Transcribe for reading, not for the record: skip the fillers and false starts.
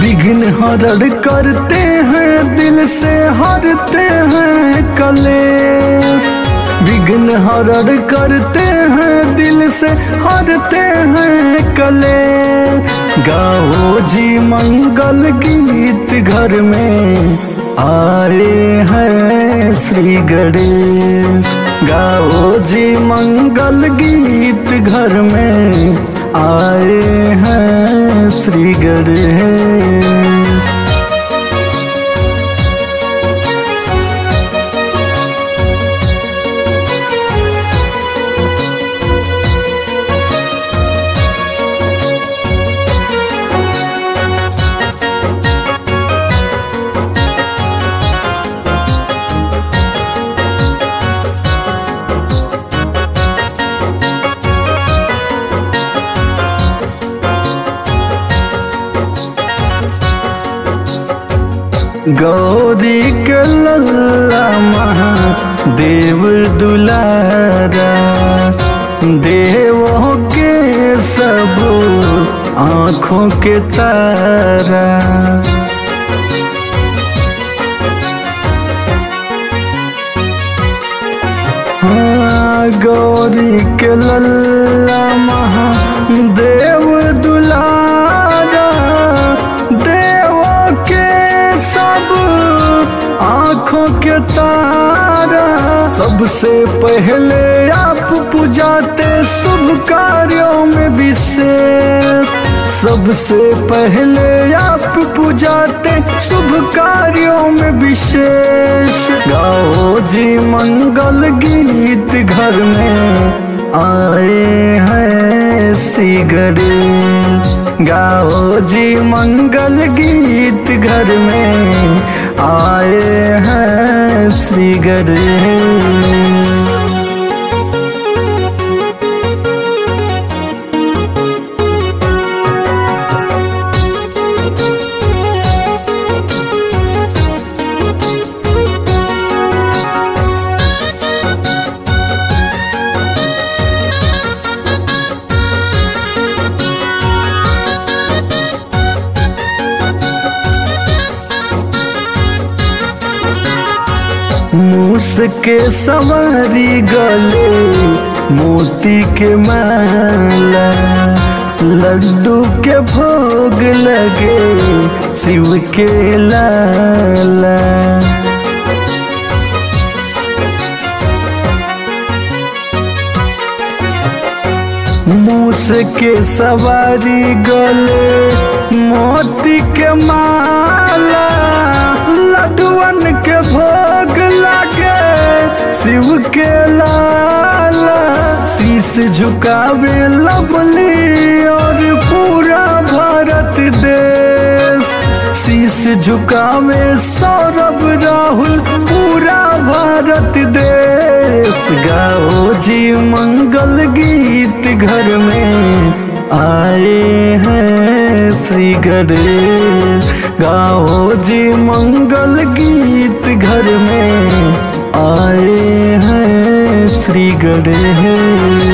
विघ्न हरण करते हैं, दिल से हरते हैं कलेश। विघ्न हरण करते हैं, दिल से हरते हैं कलेश। गाओ जी मंगल गीत, घर में आए हैं श्री गणेश। गाओ जी मंगल गीत, घर में आए हैं श्री गणेश। गौरी के लल्ला महादेव दुलारा, देवों के सब आँखों के तारा। हाँ, गौरी के लल्ला महादेव दुलारा, देवों के सब आँखों के तारा। सबसे पहले आप पुजाते शुभ कार्यों में विशेष। सबसे पहले आप पुजाते शुभ कार्यों में विशेष। गाओ जी मंगल गीत, घर में आए हैं श्री गणेश। गाओ जी मंगल गीत, घर में आए हैं श्री गणेश। मूस के सवारी गले मोती के माला, लड्डू के भोग लगे शिव के लाला। मूस के सवारी गले मोती के माला, लड्डुअन के भोग लगे शिव के लाला। शीश झुकावे लवली और पूरा भारत देश। शीश झुकावे सौरभ राहुल, पूरा भारत देश। गाओ जी मंगल गीत, घर में आए हैं श्री गणेश। गाओ जी मंगल गीत, घर में आए हैं श्री गणेश।